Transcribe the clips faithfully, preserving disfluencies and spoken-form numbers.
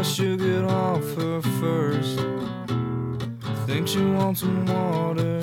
I should get off her first. Think she wants some water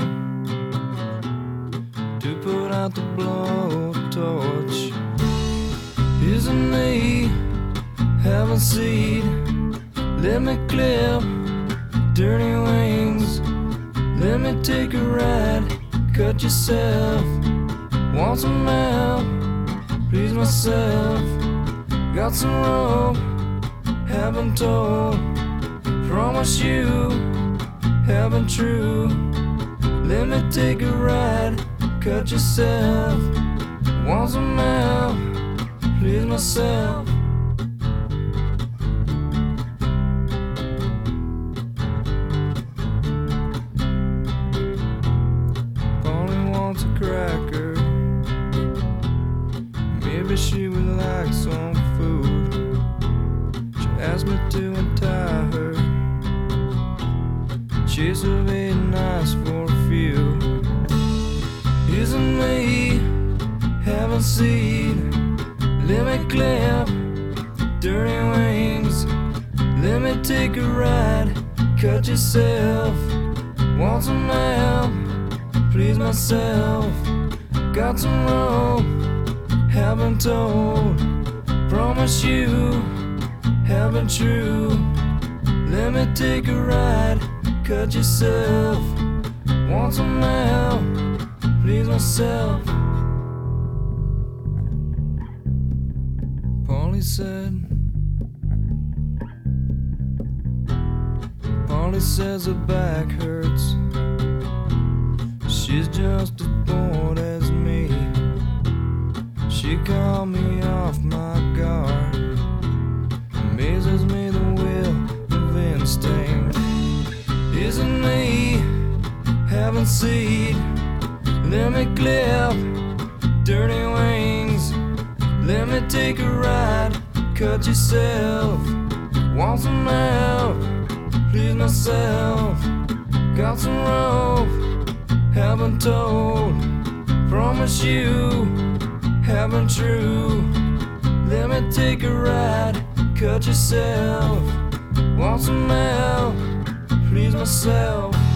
to put out the blowtorch. Isn't me having seed? Let me clip dirty wings. Let me take a ride. Cut yourself. Want some help? Please myself. Got some rope. Haven't told. Promise you. Haven't true. Let me take a ride. Cut yourself. Want some help? Please myself. Polly wants a cracker. Maybe she would like some food. She asked me to untie her. She's very nice for a few. Isn't me having seed? Let me clip dirty wings. Let me take a ride. Cut yourself. Want some help? Please myself. Got some rope. Haven't told. Promise you. Haven't true. Let me take a ride. Cut yourself. Want some help? Please myself. Polly said. Polly says her back hurts. She's just as bored as me. She called me off my guard. Amazes me the will of instinct. Isn't me having seed? Let me clip dirty wings. Let me take a ride. Cut yourself. Want some help? Please myself. Got some rope. Haven't told. Promise you. Haven't true. Let me take a ride. Cut yourself. Want some help? Please myself.